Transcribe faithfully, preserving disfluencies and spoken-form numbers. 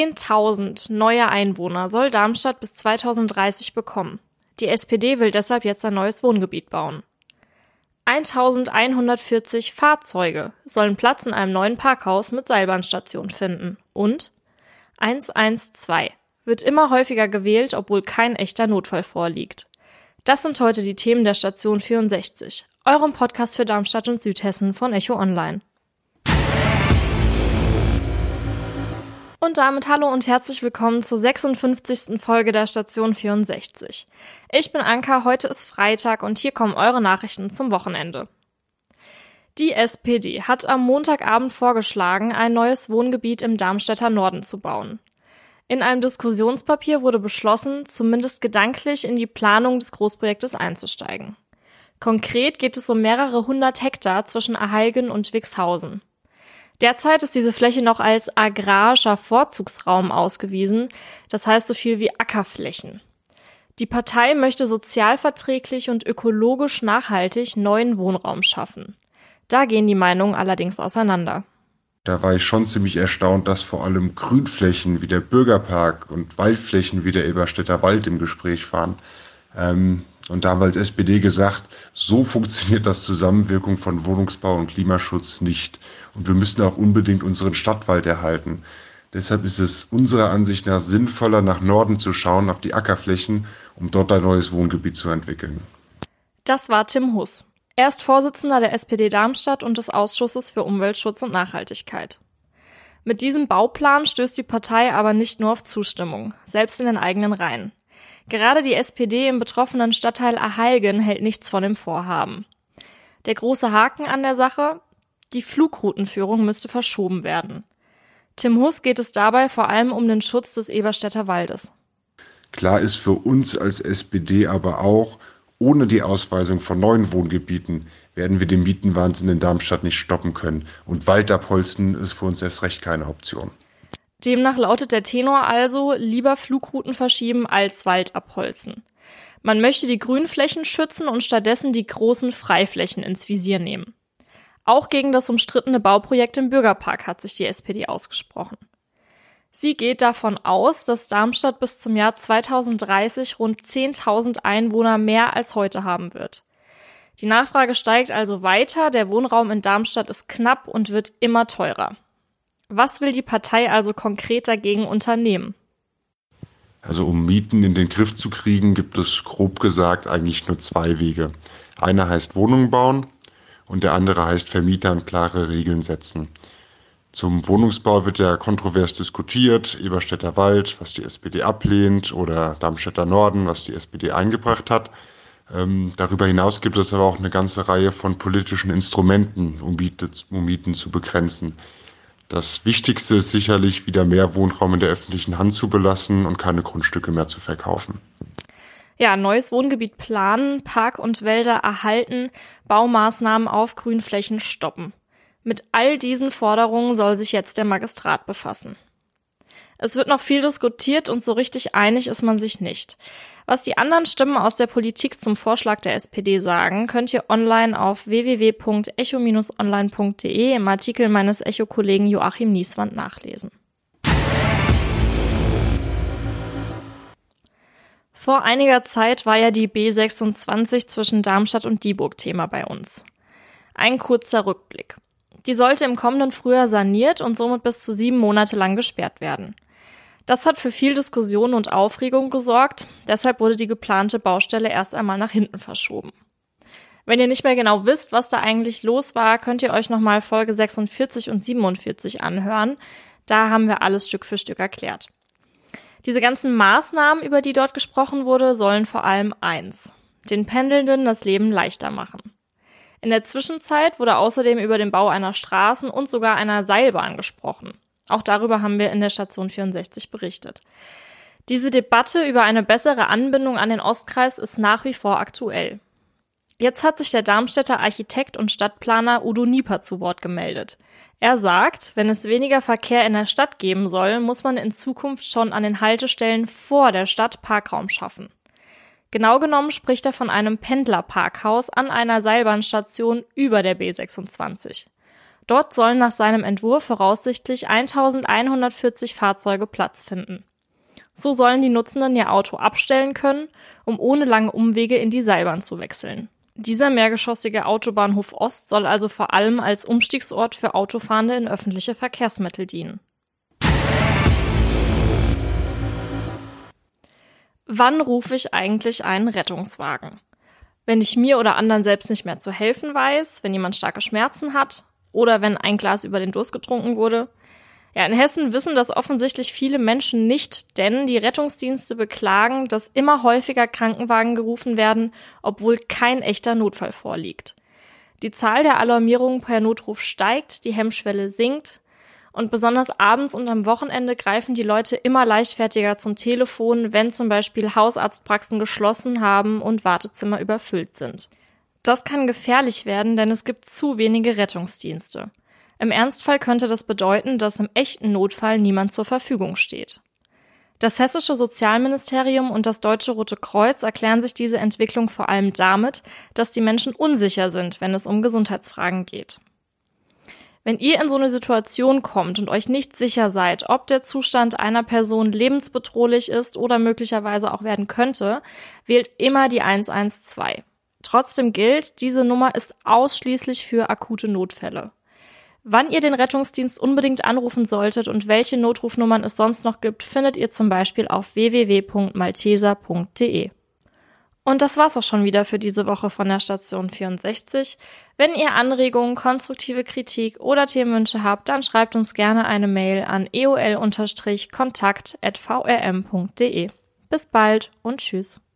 zehntausend neue Einwohner soll Darmstadt bis zweitausenddreißig bekommen. Die S P D will deshalb jetzt ein neues Wohngebiet bauen. eintausendeinhundertvierzig Fahrzeuge sollen Platz in einem neuen Parkhaus mit Seilbahnstation finden. Und hundertzwölf wird immer häufiger gewählt, obwohl kein echter Notfall vorliegt. Das sind heute die Themen der Station vierundsechzig, eurem Podcast für Darmstadt und Südhessen von Echo Online. Und damit hallo und herzlich willkommen zur sechsundfünfzigsten Folge der Station vierundsechzig. Ich bin Anka, heute ist Freitag und hier kommen eure Nachrichten zum Wochenende. Die S P D hat am Montagabend vorgeschlagen, ein neues Wohngebiet im Darmstädter Norden zu bauen. In einem Diskussionspapier wurde beschlossen, zumindest gedanklich in die Planung des Großprojektes einzusteigen. Konkret geht es um mehrere hundert Hektar zwischen Aheilgen und Wixhausen. Derzeit ist diese Fläche noch als agrarischer Vorzugsraum ausgewiesen, das heißt so viel wie Ackerflächen. Die Partei möchte sozialverträglich und ökologisch nachhaltig neuen Wohnraum schaffen. Da gehen die Meinungen allerdings auseinander. Da war ich schon ziemlich erstaunt, dass vor allem Grünflächen wie der Bürgerpark und Waldflächen wie der Eberstädter Wald im Gespräch waren. Ähm, und da haben wir als S P D gesagt, so funktioniert das Zusammenwirken von Wohnungsbau und Klimaschutz nicht. Und wir müssen auch unbedingt unseren Stadtwald erhalten. Deshalb ist es unserer Ansicht nach sinnvoller, nach Norden zu schauen, auf die Ackerflächen, um dort ein neues Wohngebiet zu entwickeln. Das war Tim Huss. Er ist Vorsitzender der S P D Darmstadt und des Ausschusses für Umweltschutz und Nachhaltigkeit. Mit diesem Bauplan stößt die Partei aber nicht nur auf Zustimmung, selbst in den eigenen Reihen. Gerade die S P D im betroffenen Stadtteil Aheilgen hält nichts von dem Vorhaben. Der große Haken an der Sache: Die Flugroutenführung müsste verschoben werden. Tim Huss geht es dabei vor allem um den Schutz des Eberstädter Waldes. Klar ist für uns als S P D aber auch, ohne die Ausweisung von neuen Wohngebieten werden wir den Mietenwahnsinn in Darmstadt nicht stoppen können. Und Wald abholzen ist für uns erst recht keine Option. Demnach lautet der Tenor also, lieber Flugrouten verschieben als Wald abholzen. Man möchte die Grünflächen schützen und stattdessen die großen Freiflächen ins Visier nehmen. Auch gegen das umstrittene Bauprojekt im Bürgerpark hat sich die S P D ausgesprochen. Sie geht davon aus, dass Darmstadt bis zum Jahr zweitausenddreißig rund zehntausend Einwohner mehr als heute haben wird. Die Nachfrage steigt also weiter, der Wohnraum in Darmstadt ist knapp und wird immer teurer. Was will die Partei also konkret dagegen unternehmen? Also um Mieten in den Griff zu kriegen, gibt es grob gesagt eigentlich nur zwei Wege. Einer heißt Wohnungen bauen und der andere heißt Vermietern klare Regeln setzen. Zum Wohnungsbau wird ja kontrovers diskutiert, Eberstädter Wald, was die S P D ablehnt, oder Darmstädter Norden, was die S P D eingebracht hat. Ähm, darüber hinaus gibt es aber auch eine ganze Reihe von politischen Instrumenten, um, Miete, um Mieten zu begrenzen. Das Wichtigste ist sicherlich, wieder mehr Wohnraum in der öffentlichen Hand zu belassen und keine Grundstücke mehr zu verkaufen. Ja, neues Wohngebiet planen, Park und Wälder erhalten, Baumaßnahmen auf Grünflächen stoppen. Mit all diesen Forderungen soll sich jetzt der Magistrat befassen. Es wird noch viel diskutiert und so richtig einig ist man sich nicht. Was die anderen Stimmen aus der Politik zum Vorschlag der S P D sagen, könnt ihr online auf w w w punkt echo Bindestrich online punkt d e im Artikel meines Echo-Kollegen Joachim Nieswand nachlesen. Vor einiger Zeit war ja die B sechsundzwanzig zwischen Darmstadt und Dieburg Thema bei uns. Ein kurzer Rückblick. Die sollte im kommenden Frühjahr saniert und somit bis zu sieben Monate lang gesperrt werden. Das hat für viel Diskussion und Aufregung gesorgt, deshalb wurde die geplante Baustelle erst einmal nach hinten verschoben. Wenn ihr nicht mehr genau wisst, was da eigentlich los war, könnt ihr euch nochmal Folge sechsundvierzig und siebenundvierzig anhören. Da haben wir alles Stück für Stück erklärt. Diese ganzen Maßnahmen, über die dort gesprochen wurde, sollen vor allem eins: den Pendelnden das Leben leichter machen. In der Zwischenzeit wurde außerdem über den Bau einer Straßen- und sogar einer Seilbahn gesprochen. Auch darüber haben wir in der Station vierundsechzig berichtet. Diese Debatte über eine bessere Anbindung an den Ostkreis ist nach wie vor aktuell. Jetzt hat sich der Darmstädter Architekt und Stadtplaner Udo Nieper zu Wort gemeldet. Er sagt, wenn es weniger Verkehr in der Stadt geben soll, muss man in Zukunft schon an den Haltestellen vor der Stadt Parkraum schaffen. Genau genommen spricht er von einem Pendlerparkhaus an einer Seilbahnstation über der B sechsundzwanzig. Dort sollen nach seinem Entwurf voraussichtlich eintausendeinhundertvierzig Fahrzeuge Platz finden. So sollen die Nutzenden ihr Auto abstellen können, um ohne lange Umwege in die Seilbahn zu wechseln. Dieser mehrgeschossige Autobahnhof Ost soll also vor allem als Umstiegsort für Autofahrende in öffentliche Verkehrsmittel dienen. Wann rufe ich eigentlich einen Rettungswagen? Wenn ich mir oder anderen selbst nicht mehr zu helfen weiß, wenn jemand starke Schmerzen hat oder wenn ein Glas über den Durst getrunken wurde. Ja, in Hessen wissen das offensichtlich viele Menschen nicht, denn die Rettungsdienste beklagen, dass immer häufiger Krankenwagen gerufen werden, obwohl kein echter Notfall vorliegt. Die Zahl der Alarmierungen per Notruf steigt, die Hemmschwelle sinkt und besonders abends und am Wochenende greifen die Leute immer leichtfertiger zum Telefon, wenn zum Beispiel Hausarztpraxen geschlossen haben und Wartezimmer überfüllt sind. Das kann gefährlich werden, denn es gibt zu wenige Rettungsdienste. Im Ernstfall könnte das bedeuten, dass im echten Notfall niemand zur Verfügung steht. Das Hessische Sozialministerium und das Deutsche Rote Kreuz erklären sich diese Entwicklung vor allem damit, dass die Menschen unsicher sind, wenn es um Gesundheitsfragen geht. Wenn ihr in so eine Situation kommt und euch nicht sicher seid, ob der Zustand einer Person lebensbedrohlich ist oder möglicherweise auch werden könnte, wählt immer die eins eins zwei. Trotzdem gilt, diese Nummer ist ausschließlich für akute Notfälle. Wann ihr den Rettungsdienst unbedingt anrufen solltet und welche Notrufnummern es sonst noch gibt, findet ihr zum Beispiel auf w w w punkt malteser punkt d e. Und das war's auch schon wieder für diese Woche von der Station vierundsechzig. Wenn ihr Anregungen, konstruktive Kritik oder Themenwünsche habt, dann schreibt uns gerne eine Mail an e o l kontakt at v r m punkt d e. Bis bald und tschüss.